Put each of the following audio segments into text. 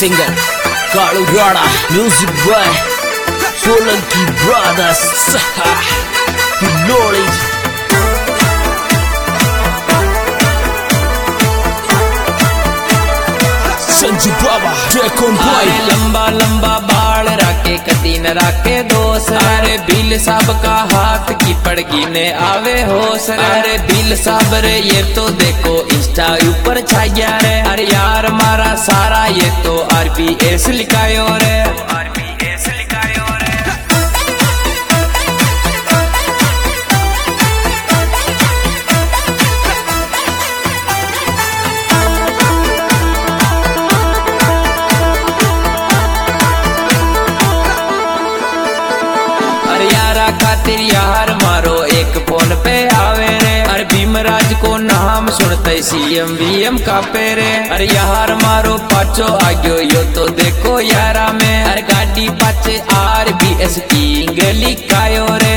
Singer Kalu Rana, music boy Solanki brothers, knowledge Sanju Baba टेकोन boy. लंबा लंबा बाल राके कदी न राके दोस, अरे बिल साहब का हाथ की पड़गी ने आवे होश। अरे बिल साहब रे ये तो देखो इंस्टा ऊपर छाया रे, अरे यार मारा सारा ये तो RBS लिखायो रे। खातिर यार मारो एक फोन पे आवे रे, अरे भीमराज को नाम सुनते CM VM का पेरे। अरे यार मारो पाछो आग्यो यो तो देखो यारा में, अरे गाड़ी पाछे RBS किंग लिखायो रे।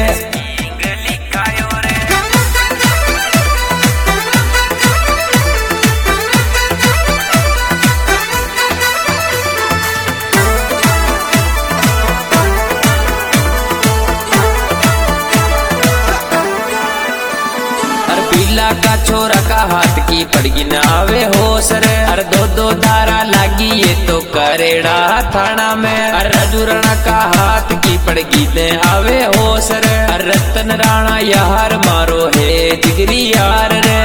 का छोरा का हाथ की पड़गी न आवे होश रे, अरे दो धारा लागी ये तो करेड़ा थाना में। अरे राजू राणा का हाथ की पड़गी न आवे होश रे, अरे रतन राणा यार मारो है जिगरी यार रे।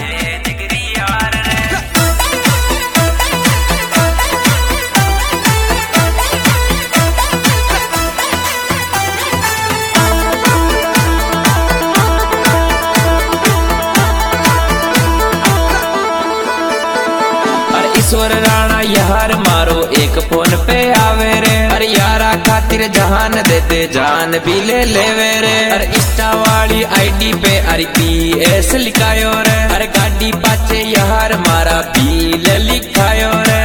ईश्वर राणा यार मारो एक फोन पे आवे रे, अरे यारा खातिर जहान देते जान भी ले लेवे रे। अरे इंस्टा वाली ID पे RBS लिखायो रे, अरे गाड़ी पाछे यार मारा बिल लिखायो रे।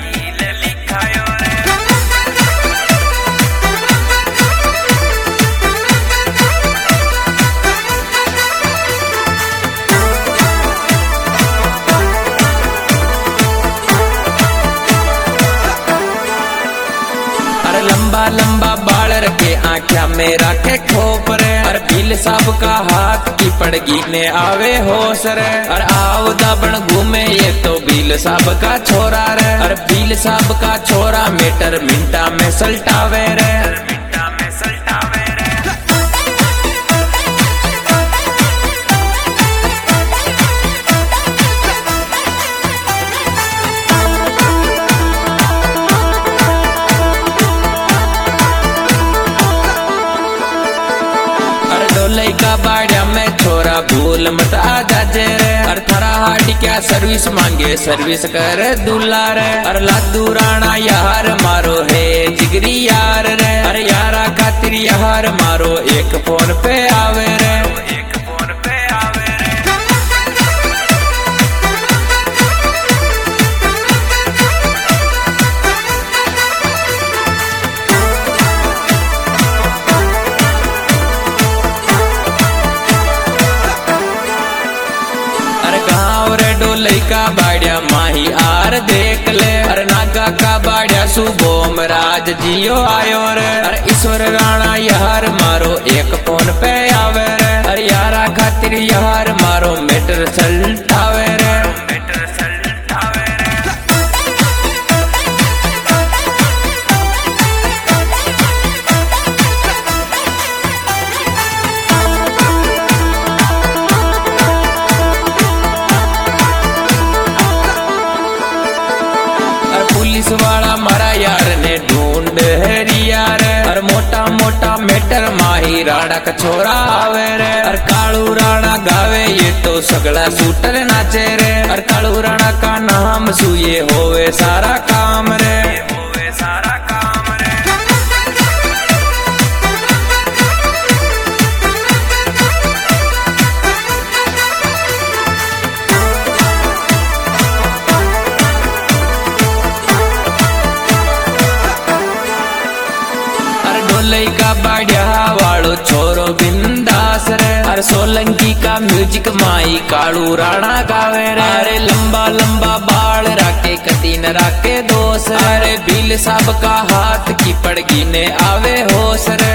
लंबा लंबा बाल रखे आँखिया में रखे खोप रे, अरे बिल साहब का हाथ की पड़गी ने आवे होश रे। अरे आओ दाबण घूमे ये तो बिल साहब का छोरा रे, अरे बिल साहब का छोरा मीटर मिनटा में सल्टावे रे। लइका बाड़िया में छोरा भूल मत आ जाजे रे, अरे थारा हाडी क्या सर्विस मांगे सर्विस करे दूल्हा रे। अरे लादू राणा यार मारो है जिगरी यार रे, अरे यारा खातिर यार मारो एक फोन पे आवे रे। लइका बाड़िया माही आर देख ले, अरे नागा का बाड़िया सुबोम राज जियो आयो रे। अरे ईश्वर राणा यार मारो एक फोन पे आवे रे, अरे यारा खातिर यार मारो मीटर सल्टावे रे। पुलिस वाला मारा यार ने ढूंढ रिया रे, अरे मोटा मोटा मेटर माही राणा का छोरा आवे रे। अरे कालू राणा गावे ये तो सगला सूटर नाचे रे, अरे कालू राणा का नाम सुये होवे सारा काम रे। लइका बाड़िया वालो छोरो बिंदास रे, अरे सोलंकी का म्यूजिक माई कालू राणा गावे रे। अरे लंबा लंबा बाल राके कदी न राके दोस्त। जोश। अरे बिल साहब का हाथ की पड़गी ने आवे होश रे।